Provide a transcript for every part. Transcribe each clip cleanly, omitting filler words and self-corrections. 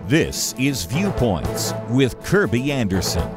This is Viewpoints with Kirby Anderson.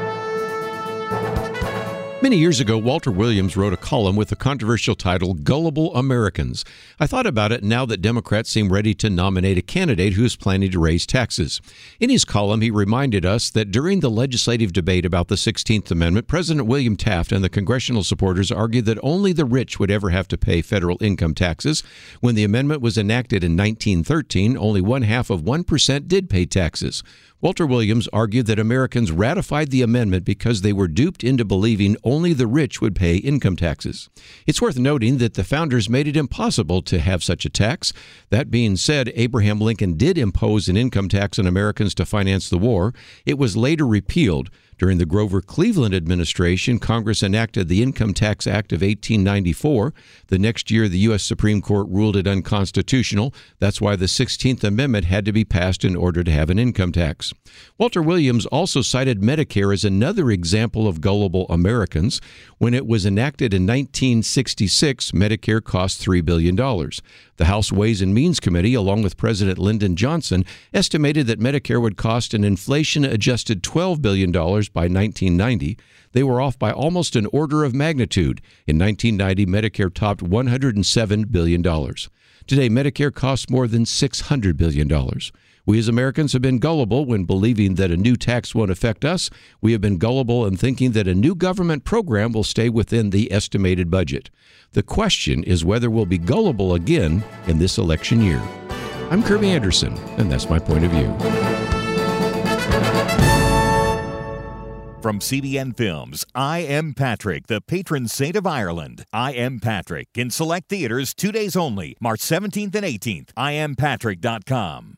Many years ago, Walter Williams wrote a column with the controversial title, Gullible Americans. I thought about it now that Democrats seem ready to nominate a candidate who is planning to raise taxes. In his column, he reminded us that during the legislative debate about the 16th Amendment, President William Taft and the congressional supporters argued that only the rich would ever have to pay federal income taxes. When the amendment was enacted in 1913, only 0.5% did pay taxes. Walter Williams argued that Americans ratified the amendment because they were duped into believing only the rich would pay income taxes. It's worth noting that the founders made it impossible to have such a tax. That being said, Abraham Lincoln did impose an income tax on Americans to finance the war. It was later repealed. During the Grover Cleveland administration, Congress enacted the Income Tax Act of 1894. The next year, the U.S. Supreme Court ruled it unconstitutional. That's why the 16th Amendment had to be passed in order to have an income tax. Walter Williams also cited Medicare as another example of gullible Americans. When it was enacted in 1966, Medicare cost $3 billion. The House Ways and Means Committee, along with President Lyndon Johnson, estimated that Medicare would cost an inflation-adjusted $12 billion by 1990. They were off by almost an order of magnitude. In 1990, Medicare topped $107 billion. Today, Medicare costs more than $600 billion. We as Americans have been gullible when believing that a new tax won't affect us. We have been gullible in thinking that a new government program will stay within the estimated budget. The question is whether we'll be gullible again in this election year. I'm Kirby Anderson, and that's my point of view. From CBN Films, I Am Patrick, the patron saint of Ireland. I Am Patrick in select theaters 2 days only, March 17th and 18th. IamPatrick.com.